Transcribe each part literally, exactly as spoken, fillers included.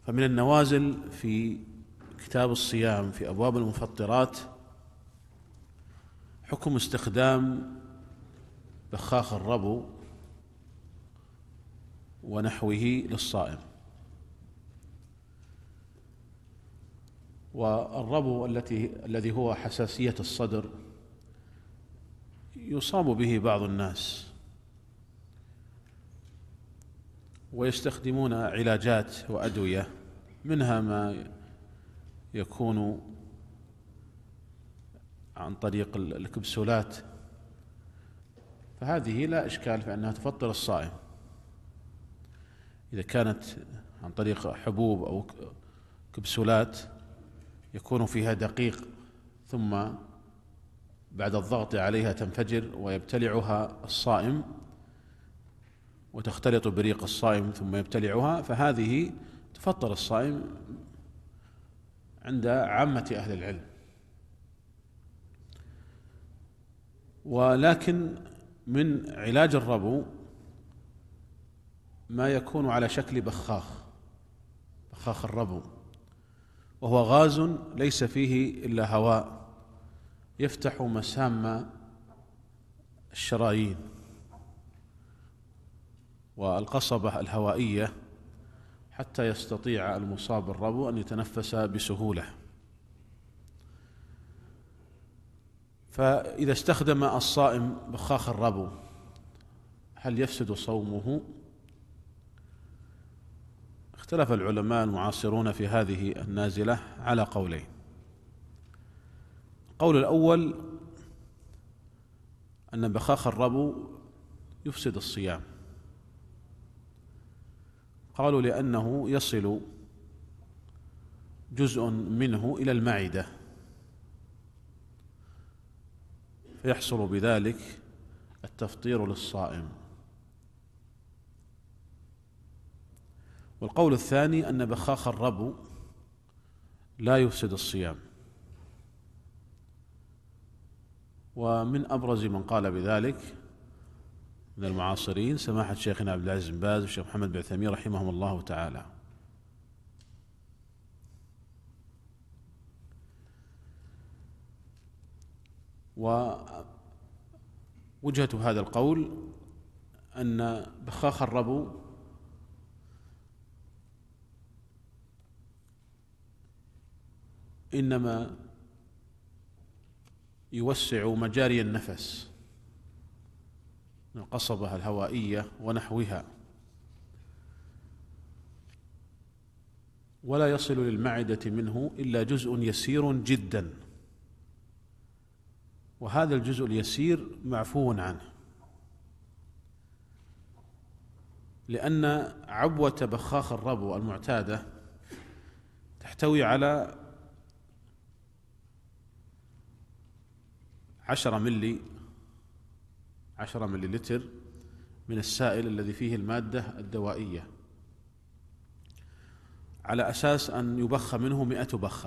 فمن النوازل في كتاب الصيام في أبواب المفطرات حكم استخدام بخاخ الربو ونحوه للصائم. والربو التي الذي هو حساسية الصدر يصاب به بعض الناس ويستخدمون علاجات وأدوية، منها ما يكون عن طريق الكبسولات، فهذه لا إشكال في أنها تفطر الصائم إذا كانت عن طريق حبوب أو كبسولات يكون فيها دقيق ثم بعد الضغط عليها تنفجر ويبتلعها الصائم وتختلط بريق الصائم ثم يبتلعها، فهذه تفطر الصائم عند عامة أهل العلم. ولكن من علاج الربو ما يكون على شكل بخاخ بخاخ الربو، وهو غاز ليس فيه إلا هواء يفتح مسام الشرايين والقصبة الهوائية حتى يستطيع المصاب بالربو أن يتنفس بسهولة. فإذا استخدم الصائم بخاخ الربو هل يفسد صومه؟ اختلف العلماء المعاصرون في هذه النازلة على قولين. القول الأول أن بخاخ الربو يفسد الصيام، قالوا لأنه يصل جزء منه إلى المعدة فيحصل بذلك التفطير للصائم. والقول الثاني أن بخاخ الربو لا يفسد الصيام، ومن أبرز من قال بذلك من المعاصرين سماحة شيخنا عبد العزيز بن باز والشيخ محمد بن عثيمين رحمهم الله تعالى. ووجهة هذا القول أن بخاخ الربو إنما يوسع مجاري النفس من القصبة الهوائية ونحوها، ولا يصل للمعدة منه إلا جزء يسير جدا، وهذا الجزء اليسير معفو عنه، لأن عبوة بخاخ الربو المعتادة تحتوي على عشرة ملي عشرة ملي لتر من السائل الذي فيه المادة الدوائية، على أساس أن يبخ منه مئة بخة،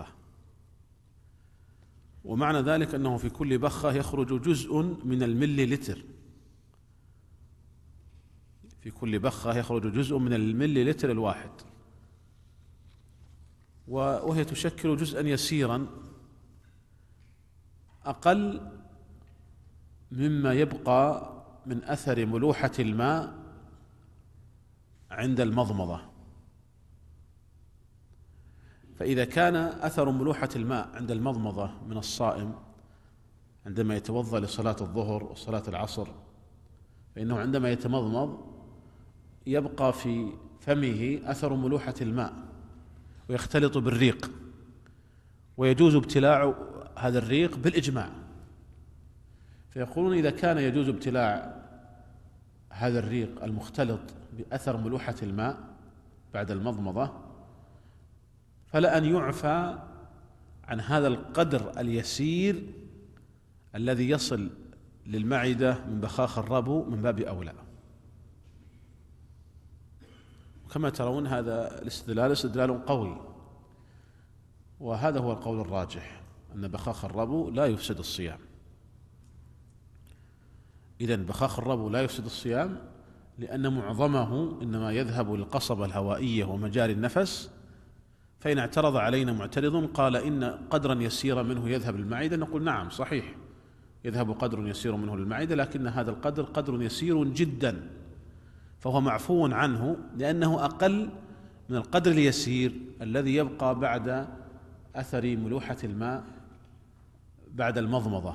ومعنى ذلك أنه في كل بخة يخرج جزء من الملي لتر، في كل بخة يخرج جزء من الملي لتر الواحد، وهي تشكل جزءا يسيرا أقل مما يبقى من أثر ملوحة الماء عند المضمضة. فإذا كان أثر ملوحة الماء عند المضمضة من الصائم عندما يتوضأ لصلاة الظهر وصلاة العصر، فإنه عندما يتمضمض يبقى في فمه أثر ملوحة الماء ويختلط بالريق، ويجوز ابتلاع هذا الريق بالإجماع. فيقولون إذا كان يجوز ابتلاع هذا الريق المختلط بأثر ملوحة الماء بعد المضمضة، فلأن يعفى عن هذا القدر اليسير الذي يصل للمعدة من بخاخ الربو من باب أولى. وكما ترون هذا الاستدلال استدلال قوي، وهذا هو القول الراجح أن بخاخ الربو لا يفسد الصيام. إذن بخاخ الربو لا يفسد الصيام لأن معظمه إنما يذهب للقصبة الهوائية ومجاري النفس فإن اعترض علينا معترض قال إن قدرا يسيرا منه يذهب للمعدة، نقول نعم صحيح يذهب قدر يسير منه للمعدة، لكن هذا القدر قدر يسير جدا، فهو معفو عنه لأنه أقل من القدر اليسير الذي يبقى بعد أثر ملوحة الماء بعد المضمضة.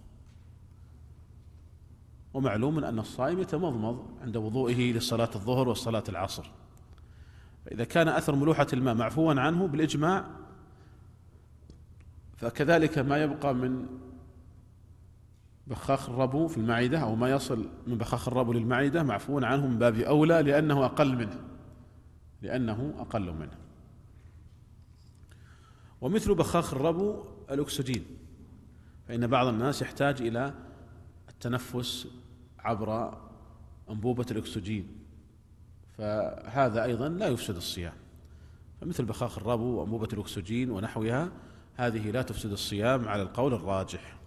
ومعلوم أن الصائم يتمضمض عند وضوئه لصلاة الظهر وصلاة العصر، فإذا كان أثر ملوحة الماء معفوا عنه بالإجماع، فكذلك ما يبقى من بخاخ الربو في المعدة أو ما يصل من بخاخ الربو للمعدة معفو عنه من باب أولى، لأنه أقل منه لأنه أقل منه. ومثل بخاخ الربو الأكسجين، فإن بعض الناس يحتاج إلى التنفس عبر أنبوبة الأكسجين، فهذا أيضا لا يفسد الصيام. فمثل بخاخ الربو وأنبوبة الأكسجين ونحوها هذه لا تفسد الصيام على القول الراجح.